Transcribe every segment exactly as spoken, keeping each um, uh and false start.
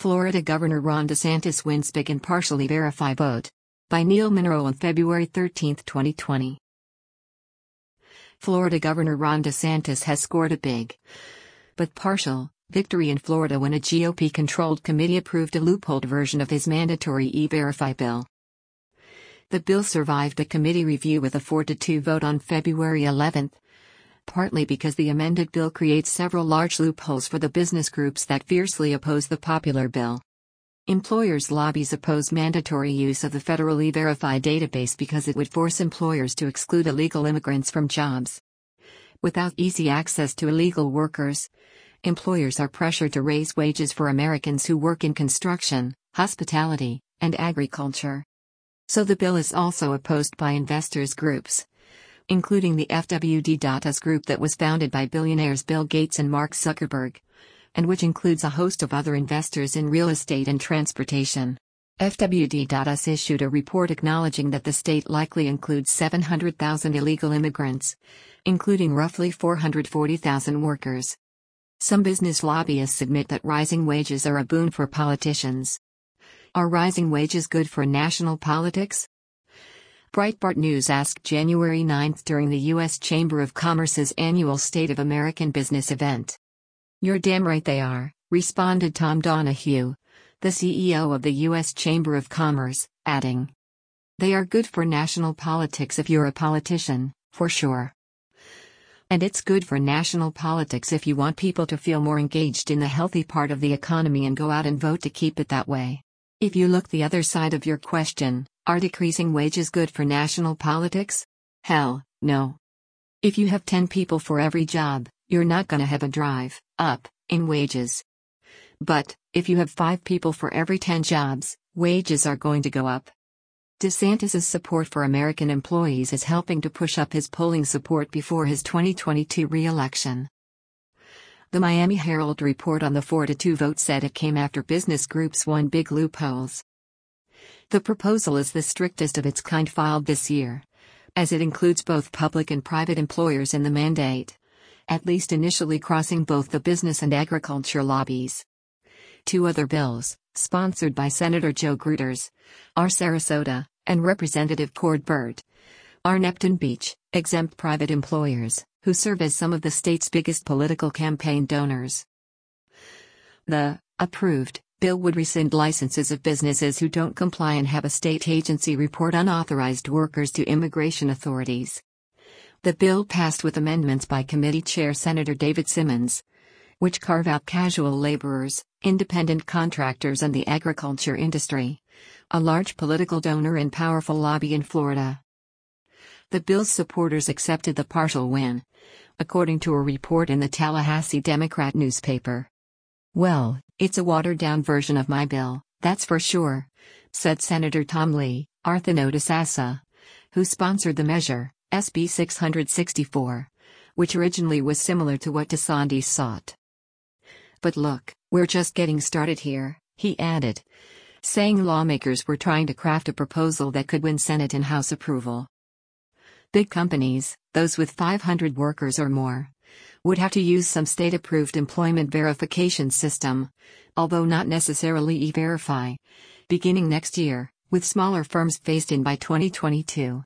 Florida Governor Ron DeSantis wins big in partially verified vote. By Neil Monroe on February thirteenth, twenty twenty. Florida Governor Ron DeSantis has scored a big, but partial, victory in Florida when a G O P-controlled committee approved a loopholed version of his mandatory E-Verify bill. The bill survived a committee review with a four to two vote on February eleventh, partly because the amended bill creates several large loopholes for the business groups that fiercely oppose the popular bill. Employers' lobbies oppose mandatory use of the federal E-Verify database because it would force employers to exclude illegal immigrants from jobs. Without easy access to illegal workers, employers are pressured to raise wages for Americans who work in construction, hospitality, and agriculture. So the bill is also opposed by investors' groups, including the F W D Datas group that was founded by billionaires Bill Gates and Mark Zuckerberg, and which includes a host of other investors in real estate and transportation. F W D Datas issued a report acknowledging that the state likely includes seven hundred thousand illegal immigrants, including roughly four hundred forty thousand workers. Some business lobbyists admit that rising wages are a boon for politicians. Are rising wages good for national politics? Breitbart News asked January ninth during the U S Chamber of Commerce's annual State of American Business event. "You're damn right they are," responded Tom Donahue, the C E O of the U S Chamber of Commerce, adding, "They are good for national politics if you're a politician, for sure. And it's good for national politics if you want people to feel more engaged in the healthy part of the economy and go out and vote to keep it that way." If you look the other side of your question, are decreasing wages good for national politics? Hell, no. If you have ten people for every job, you're not gonna have a drive up in wages. But, if you have five people for every ten jobs, wages are going to go up. DeSantis' support for American employees is helping to push up his polling support before his twenty twenty-two re-election. The Miami Herald report on the four to two vote said it came after business groups won big loopholes. The proposal is the strictest of its kind filed this year, as it includes both public and private employers in the mandate, at least initially crossing both the business and agriculture lobbies. Two other bills, sponsored by Senator Joe Gruters, R. Sarasota, and Representative Cord Burt, are Neptune Beach, exempt private employers, who serve as some of the state's biggest political campaign donors. The approved bill would rescind licenses of businesses who don't comply and have a state agency report unauthorized workers to immigration authorities. The bill passed with amendments by committee chair Senator David Simmons, which carve out casual laborers, independent contractors, and the agriculture industry, a large political donor and powerful lobby in Florida. The bill's supporters accepted the partial win, according to a report in the Tallahassee Democrat newspaper. "Well, it's a watered-down version of my bill, that's for sure," said Senator Tom Lee, Arthinotisassa, who sponsored the measure, S B six sixty-four, which originally was similar to what DeSantis sought. "But look, we're just getting started here," he added, saying lawmakers were trying to craft a proposal that could win Senate and House approval. Big companies, those with five hundred workers or more, would have to use some state-approved employment verification system, although not necessarily E-Verify, beginning next year, with smaller firms phased in by twenty twenty-two.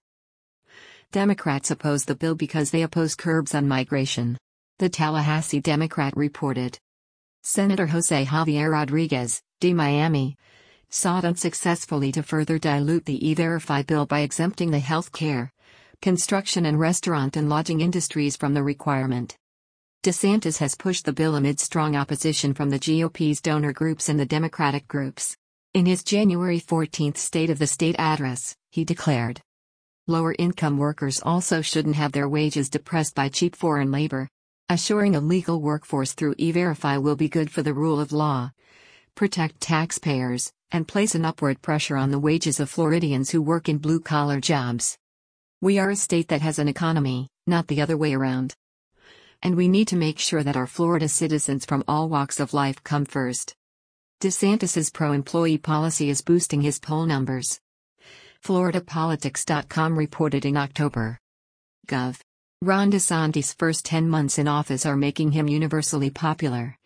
Democrats oppose the bill because they oppose curbs on migration, the Tallahassee Democrat reported. Senator Jose Javier Rodriguez, D. Miami, sought unsuccessfully to further dilute the E-Verify bill by exempting the health care, construction and restaurant and lodging industries from the requirement. DeSantis has pushed the bill amid strong opposition from the G O P's donor groups and the Democratic groups. In his January fourteenth State of the State address, he declared, "Lower-income workers also shouldn't have their wages depressed by cheap foreign labor. Assuring a legal workforce through E-Verify will be good for the rule of law, protect taxpayers, and place an upward pressure on the wages of Floridians who work in blue-collar jobs. We are a state that has an economy, not the other way around. And we need to make sure that our Florida citizens from all walks of life come first." DeSantis's pro-employee policy is boosting his poll numbers. Florida Politics dot com reported in October. Gov. Ron DeSantis' first ten months in office are making him universally popular,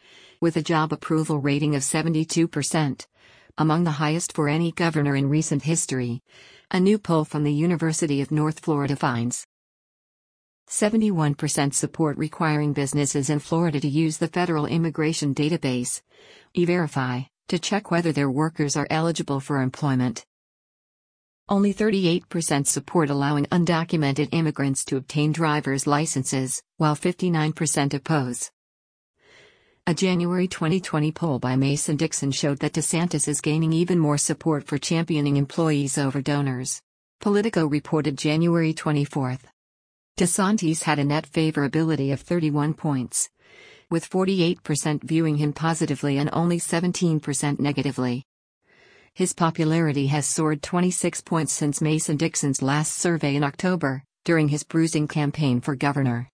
with a job approval rating of seventy-two percent, among the highest for any governor in recent history. A new poll from the University of North Florida finds seventy-one percent support requiring businesses in Florida to use the federal immigration database, E-Verify, to check whether their workers are eligible for employment. Only thirty-eight percent support allowing undocumented immigrants to obtain driver's licenses, while fifty-nine percent oppose. A January twenty twenty poll by Mason-Dixon showed that DeSantis is gaining even more support for championing employees over donors. Politico reported January twenty-fourth. DeSantis had a net favorability of thirty-one points, with forty-eight percent viewing him positively and only seventeen percent negatively. His popularity has soared twenty-six points since Mason-Dixon's last survey in October, during his bruising campaign for governor.